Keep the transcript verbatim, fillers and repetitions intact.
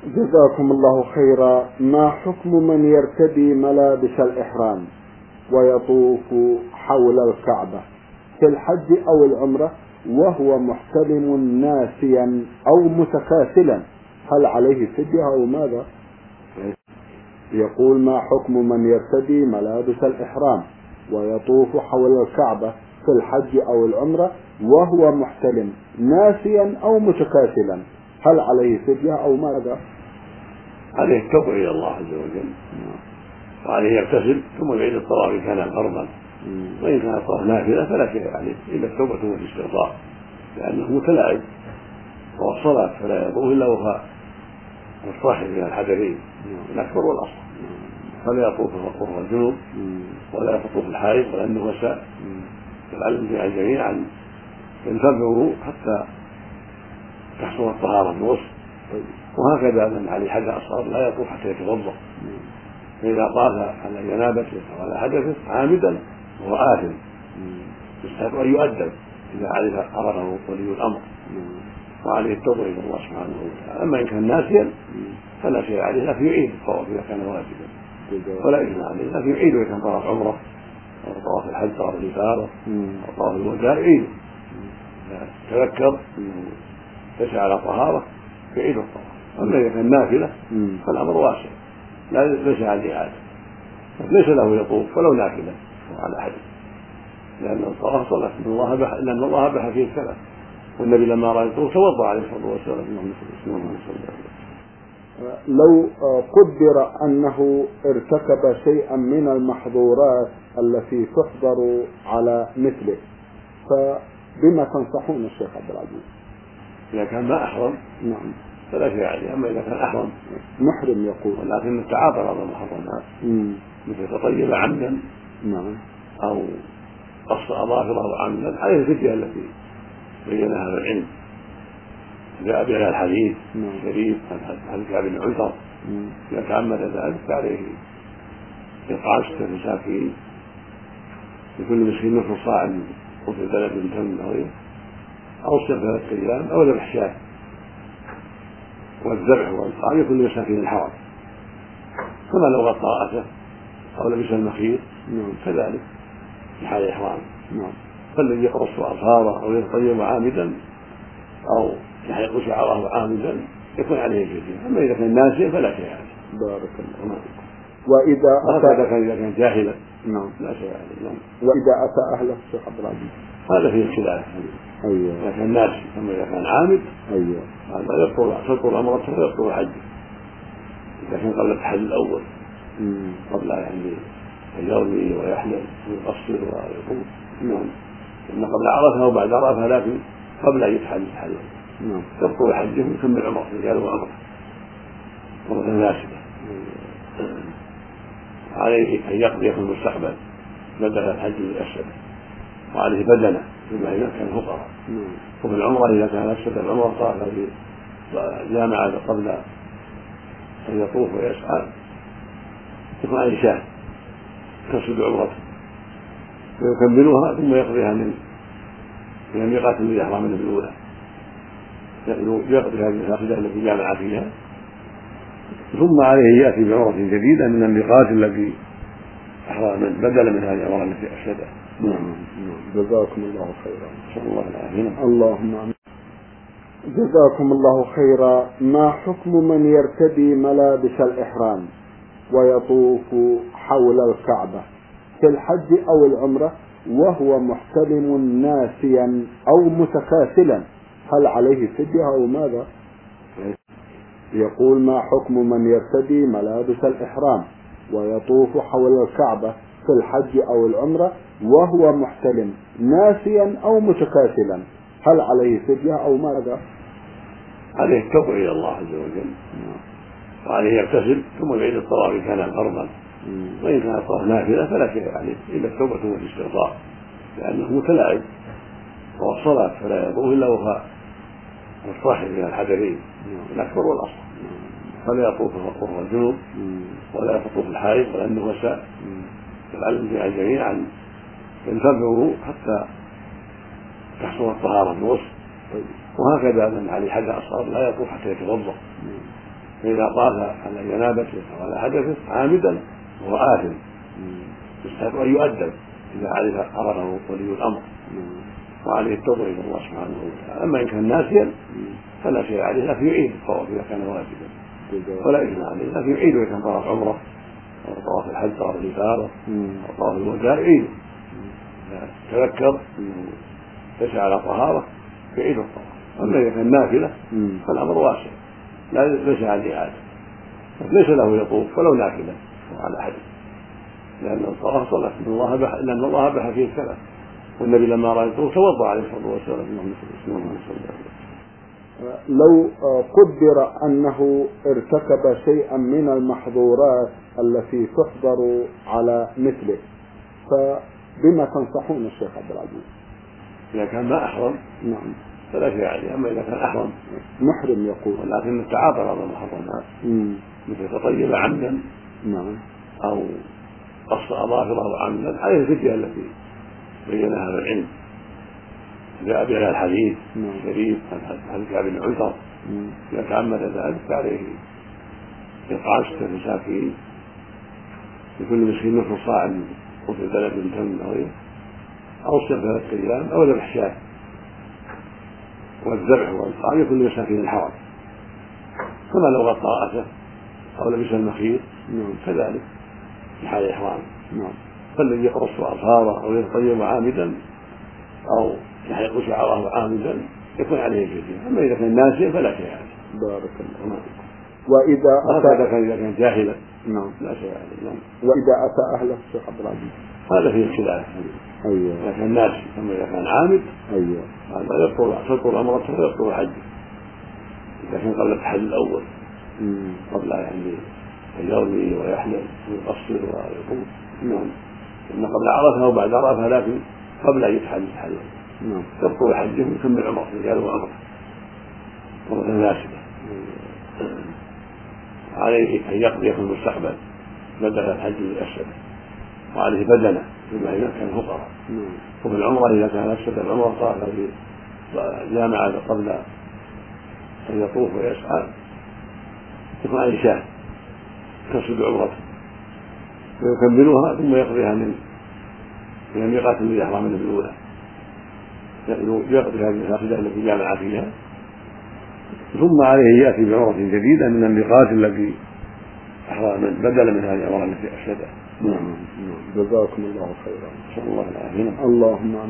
جزاكم الله خيرا. ما حكم من يرتدي ملابس الإحرام ويطوف حول الكعبة في الحج أو العمرة وهو محتلم ناسيا أو متكاسلا؟ هل عليه فدية أو ماذا؟ يقول: ما حكم من يرتدي ملابس الإحرام ويطوف حول الكعبة في الحج أو العمرة وهو محتلم ناسيا أو متكاسلا؟ هل عليه فدية أو ماذا؟ عليه التوبة إلى الله عز وجل، وعليه يغتسل ثم يعيد الطواف إن كان فرضا، وإن كان الطواف نافلة فلا شيء عليه إلا التوبة والاستغفار، لأنه متلاعب، وهو الصلاة فلا يطوف إلا وهو مصاحب من الحدثين الأكبر والأصغر، فلا يطوف وهو الجنوب ولا يطوف الحائض ولا النفساء، يفعل الجميع أن ينتظروا حتى تحصل الطهارة بالغسل. وهكذا من عليه حدث أصغر لا يطوف حتى يتوضأ، فإذا طاف على جنابته أو على حدثه عامدا وهو آثم يستحق أن يؤدب إذا عرف عرفه ولي الأمر، وعليه التوبة إلى الله سبحانه وتعالى. أما إن كان ناسيا فلا شيء عليه، لكن يعيد الطواف إذا كان واجبا ولا إثم عليه، لكن يعيد إذا كان طواف عمرة أو طواف الحج طواف الإفاضة أو طواف الوداع يعيد، تذكر أنه ليس على طهارة يعيد الطواف. أما إذا كان نافلة فالأمر واسع، لا ليس عليه عادة، ليس له يطوف ولو نافلة على حد، لأن الطواف صلاة، إن الله بح لأن الله بح فيه السلف، والنبي لما رأى يطوف توضأ عليه الصلاة والسلام. لو قدر أنه ارتكب شيئا من المحظورات التي تحضر على مثله، فبما تنصحون الشيخ عبد العزيز؟ إذا كان ما أحرم نعم فلا شيء عليه، أما إذا كان أحرم محرم يقول ولكن التعاطى بعض المحرمات مثل تطيب عمدا نعم أو قص أظافره عمدا عليه الفدية التي بينها أهل العلم، جاء بها الحديث الشريف عن كعب بن عجرة إذا تعمد ذلك فعليه إطعام ستة مساكين لكل مسكين نصف صاع من قوت البلد من تمر أو أو صيام ثلاثة أيام أو ذبح شاة، والذبح والإطعام لكل مساكين الحرم، كما لو غطى رأسه أو لبس المخيط كذلك في حال الإحرام. فالذي يقص أظفاره أو يتطيب عامدا أو يحلق شعره عامدا يكون عليه الفدية، أما إذا كان ناسيا فلا شيء عليه. بارك الله. وإذا أتى كان إذا كان جاهلا نعم لا شيء عليه. نعم. وإذا أتى أهله الشيخ عبد العزيز هذا فيه خلاف، أيوة. إذا كان ناسي، أما إذا كان عامد أيوة هذا يبطل تبطل عمرته ويبطل حجه إذا كان قبل التحلل الأول، قبل يعني أن يرمي ويحلل ويقصر ويطوف. نعم. إن قبل عرفه وبعد عرفه، لكن قبل أن يتحلل التحلل نعم يبطل حجه ويكمل عمره رجال وعمره مرة ناسبة. عليه أن يقضي في المستقبل بدل الحج الأسد، وعليه بدنه بما إذا كان فقراء، وفي العمرة إذا كان أسد العمرة طاف في جامعة قبل أن يطوف ويسعى يكون عليه شاة تفسد عمرته ويكملها ثم يقضيها من من الميقات الذي أحرم منه الأولى، يقضي هذه الفاسدة التي جامع فيها، ثم عليه يأتي بعمرة جديدة من الميقات التي أحرم من بدلا من هذه العمرة التي أفسدها. نعم. جزاكم الله خيرا. نسأل الله العافية. اللهم آمين. جزاكم الله خيرا. ما حكم من يرتدي ملابس الإحرام ويطوف حول الكعبة في الحج أو العمرة وهو محتلم ناسيا أو متكاسلا؟ هل عليه فدية أو ماذا؟ يقول: ما حكم من يرتدي ملابس الإحرام ويطوف حول الكعبة في الحج أو العمرة وهو محتلم ناسيا أو متكاسلا؟ هل عليه فدية أو ماذا؟ عليه التوبة إلى الله عز وجل، وعليه يغتسل ثم يعيد الطواف إن كان فرضا، وإن كان الطواف نافلة فلا شيء عليه إلا التوبة والاستغفار، لأنه متلاعب، وهو الصلاة فلا يطوف إلا وهو مصاحب من الحدثين الأكبر والأصغر، فلا يطوف وهو الجنوب ولا يطوف الحائض ولا النفساء، يفعل الجميع أن ينتظروا حتى تحصل الطهارة بالغسل. وهكذا من عليه حدث أصغر لا يطوف حتى يتوضأ، فإذا طاف على جنابته أو على حدثه عامدا وهو آثم يستحق أن يؤدب إذا عرف عرفه ولي الأمر، وعليه التوبة إلى الله سبحانه وتعالى. أما إن كان ناسيا فلا شيء عليه، لكن يعيد الطواف إذا كان واجبا، ولا إثم عليه، لكن يعيد إذا كان طواف عمرة أو طواف الحج طواف الإفاضة أو طواف الوداع يعيد. إذا تذكر أنه ليس على طهارة يعيد الطواف. أما إذا كان نافلة فالأمر واسع لا ليس عليه إعادة، ليس له يطوف ولو نافلة على حد، لأن الطواف صلاة، إن الله بح لأن الله بح فيه السلف، والنبي لما رأى يطوف توضأ عليه الصلاة والسلام. لو قدر أنه ارتكب شيئا من المحظورات التي تحضر على مثله، فبما تنصحون الشيخ عبد العزيز؟ إذا كان ما أحرم نعم فلا شيء عليه. أما إذا كان أحرم محرم يقول ولكن التعاطى بعض المحرمات مثل تطيب عمدا نعم أو قص أظافره عمدا، عليه الفدية التي بينها أهل العلم. جاء بها الحديث الشريف عن كعب بن عجرة إذا تعمد ذلك فعليه إطعام ستة مساكين لكل مسكين نصف صاع من قوت البلد من تمر أو غيره، أو صيام ثلاثة أيام، أو ذبح شاة. والذبح والإطعام يكون لمساكين الحرم، كما لو غطى رأسه أو لبس المخيط كذلك في حال الإحرام. فالذي يقص أظفاره أو يتطيب عامدا أو يحلق شعره عامدا يكون عليه الفدية. أما إذا كان ناسيا فلا شيء عليه. بارك الله. وإذا أتى كان إذا كان جاهلا نعم لا شيء عليه. نعم. وإذا أتى أهله الشيخ عبد العزيز هذا فيه خلاف. أيوة. إذا كان ناسي، أما إذا كان عامد أيوة هذا يبطل تبطل عمرته ويبطل حجه إذا كان قبل التحلل الأول، مم. قبل يعني أن يرمي ويحلل ويقصر ويطوف. نعم. إن قبل عرفه وبعد عرفه، لكن قبل أن يتحلل التحلل نعم يبطل حجه ويكمل عمره رجاله وعمره مرة ناسبة. عليه أن يقضي في المستقبل بدل الحج الأسد، وعليه بدنه فيما إذا كان فقراء. وفي العمرة إذا كان أسد العمرة طاف في جامعة قبل أن يطوف ويسعى يكون عليه شاة تفسد عمرته ويكملها ثم يقضيها من من الميقات الذي أحرم منه الأولى، يقضي هذه الفاسدة التي جامع فيها، ثم عليه يأتي بعمرة جديدة من الميقات التي أحرم من بدل من هذه العمرة التي أفسدها. نعم. جزاكم الله خيرا. نسأل الله العافية. اللهم